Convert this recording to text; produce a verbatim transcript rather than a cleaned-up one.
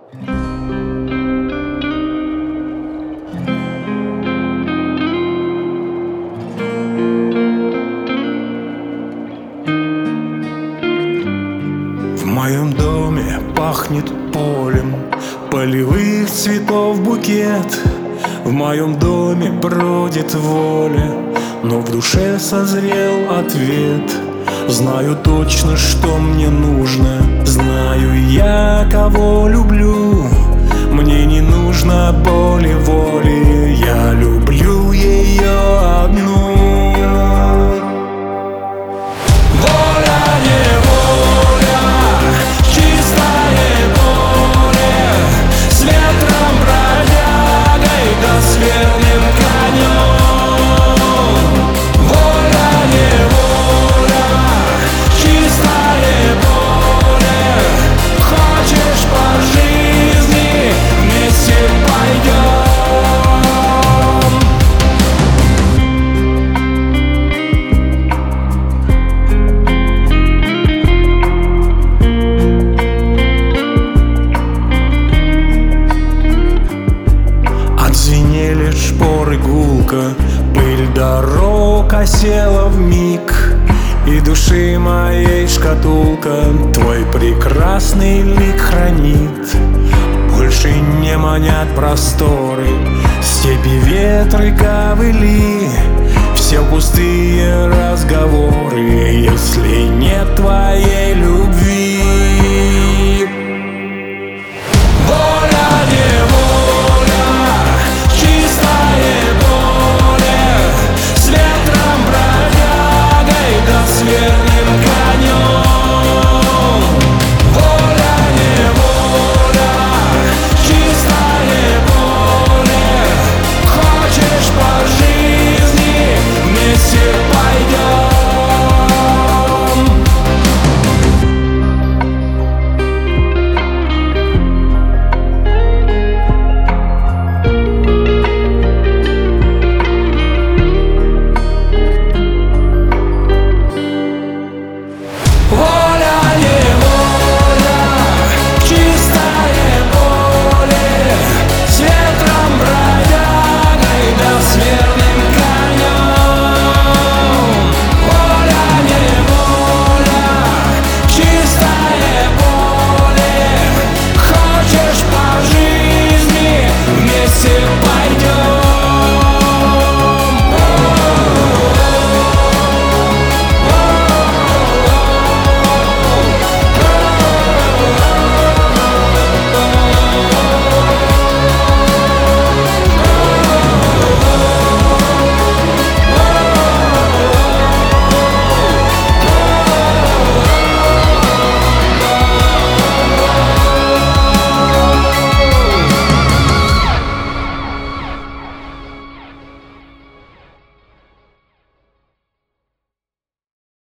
В моем доме пахнет полем, полевых цветов букет. В моем доме бродит воля, но в душе созрел ответ. Знаю точно, что мне нужно, знаю я, кого люблю. Мне не нужно боли, воли, я люблю ее одну. Воля, неволя, чистое поле, с ветром, бродягой да с верным конем. Воля, неволя, чистое поле, хочешь по жизни вместе пойдем. Отзвенели шпоры гулко, пыль дорог осела вмиг, и души моей шкатулка твой прекрасный лик хранит. Больше не манят просторы, степи, ветры, ковыли, все пустые разговоры, если нет твоей любви.